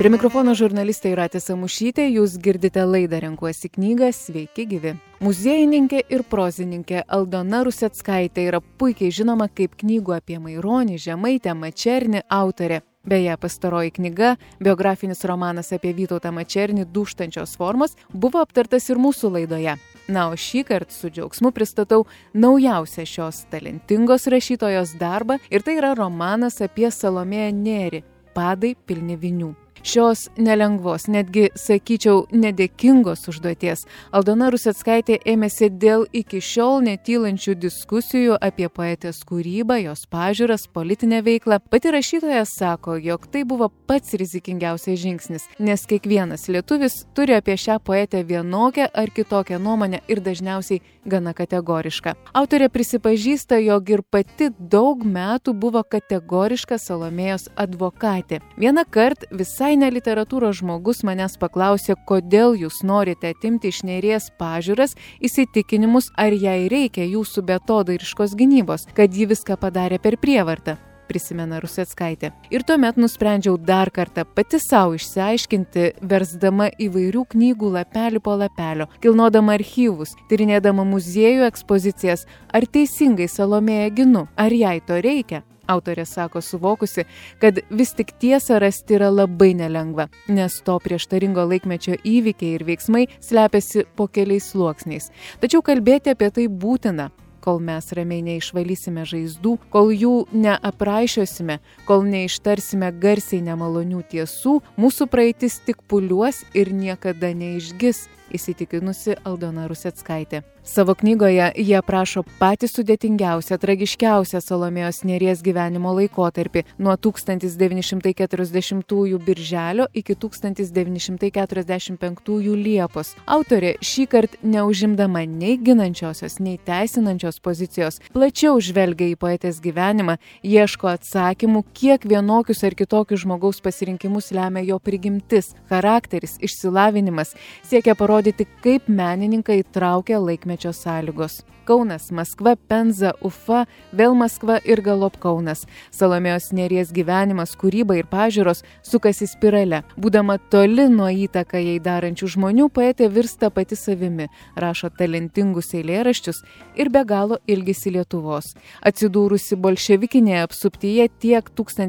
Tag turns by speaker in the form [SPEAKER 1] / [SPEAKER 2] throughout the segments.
[SPEAKER 1] Prie mikrofono žurnalistė Jūratė Samušytė, jūs girdite laidą Renkuosi knygą, sveiki gyvi. Muziejininkė ir prozininkė Aldona Ruseckaitė yra puikiai žinoma kaip knygų apie Maironį, Žemaitę, Mačernį autorė. Beje, pastaroji knyga, biografinis romanas apie Vytautą Mačernį Dūžtančios formos, buvo aptartas ir mūsų laidoje. Na, o šįkart su džiaugsmu pristatau naujausią šios talentingos rašytojos darbą, ir tai yra romanas apie Salomėją Nėrį, Padai pilni vinių. Šios nelengvos, netgi, sakyčiau, nedėkingos užduoties Aldona Ruseckaitė ėmėsi dėl iki šiol netylančių diskusijų apie poetės kūrybą, jos pažiūras, politinę veiklą. Pati rašytoja sako, jog tai buvo pats rizikingiausias žingsnis, nes kiekvienas lietuvis turi apie šią poetę vienokią ar kitokią nuomonę ir dažniausiai gana kategorišką. Autorė prisipažįsta, jog ir pati daug metų buvo kategoriška Salomėjos advokatė. Vieną kartą visai ne literatūros žmogus manęs paklausė, kodėl jūs norite atimti iš Nėries pažiūras, įsitikinimus, ar jai reikia jūsų beatodairiškos gynybos, kad ji viską padarė per prievartą, prisimena Ruseckaitė. Ir tuomet nusprendžiau dar kartą pati savo išsiaiškinti, versdama įvairių knygų lapelį po lapelio, kilnodama archyvus, tyrinėdama muziejų ekspozicijas, ar teisingai Salomėją ginu, ar jai to reikia. Autorė sako suvokusi, kad vis tik tiesą rasti yra labai nelengva, nes to prieštaringo laikmečio įvykiai ir veiksmai slepiasi po keliais sluoksniais. Tačiau kalbėti apie tai būtina, kol mes ramiai neišvalysime žaizdų, kol jų neapraišiosime, kol neištarsime garsiai nemalonių tiesų, mūsų praeitis tik pūliuos ir niekada neišgis, įsitikinusi Aldona Ruseckaitė. Savo knygoje jie aprašo patį sudėtingiausią, tragiškiausią Salomėjos Nėries gyvenimo laikotarpį nuo 1940 birželio iki 1945 liepos. Autorė šįkart neužimdama nei ginančiosios, nei teisinančios pozicijos, plačiau žvelgia į poetės gyvenimą, ieško atsakymų, kiek vienokius ar kitokius žmogaus pasirinkimus lemia jo prigimtis, charakteris, išsilavinimas, siekia parodyti, kaip menininką įtraukia laikmečio sąlygos. Kaunas, Maskva, Penza, Ufa, vėl Maskva ir galop Kaunas. Salomėjos Nėries gyvenimas, kūryba ir pažiūros sukasi spirale. Būdama toli nuo įtaką jai darančių žmonių, poetė virsta pati savimi, rašo talentingus eilėraščius ir be galo ilgisi Lietuvos. Atsidūrusi bolševikinėje apsuptyje tiek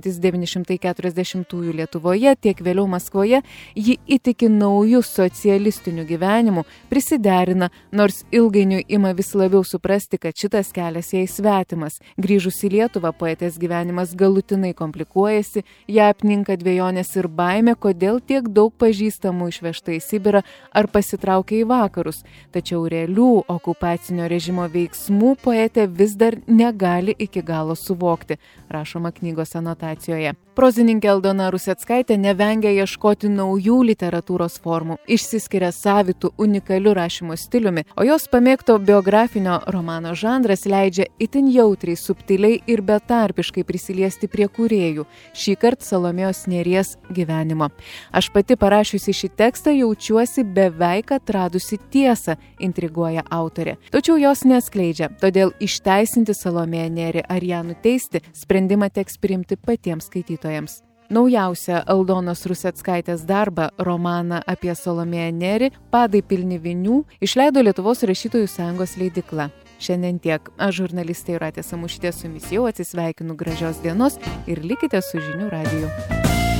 [SPEAKER 1] 1940 Lietuvoje, tiek vėliau Maskvoje, ji įtiki naujų socialistinių gyvenimų, prisiderina, nors ilgainiui ima vis labiau suprasti, kad šitas kelias jai svetimas. Grįžus į Lietuvą, poetės gyvenimas galutinai komplikuojasi, ją apninka dvejonės ir baimė, kodėl tiek daug pažįstamų išvežta į Sibirą ar pasitraukia į vakarus. Tačiau realių okupacinio režimo veiksmų poetė vis dar negali iki galo suvokti, rašoma knygos anotacijoje. Prozininkė Aldona Ruseckaitė nevengia ieškoti naujų literatūros formų, išsiskiria savitų, unikalių rašymo stiliumi, o jos pamėgto biografinio romano žanras leidžia itin jautriai, subtiliai ir betarpiškai prisiliesti prie kūrėjų, šįkart Salomėjos Nėries gyvenimo. Aš pati parašiusi šį tekstą jaučiuosi beveik atradusi tiesą, intriguoja autorė. Tačiau jos neatskleidžia, todėl išteisinti Salomėją Nėrį ar ją nuteisti, sprendimą teks priimti patiems skaitytojams. Naujausią Aldonos Ruseckaitės darbą, romaną apie Salomėją Nėrį, Padai pilni vinių, išleido Lietuvos rašytojų sąjungos leidykla. Šiandien tiek. Aš žurnalistė Jūratė Samušytė su jumis jau atsisveikinu, gražios dienos ir likite su Žinių radiju.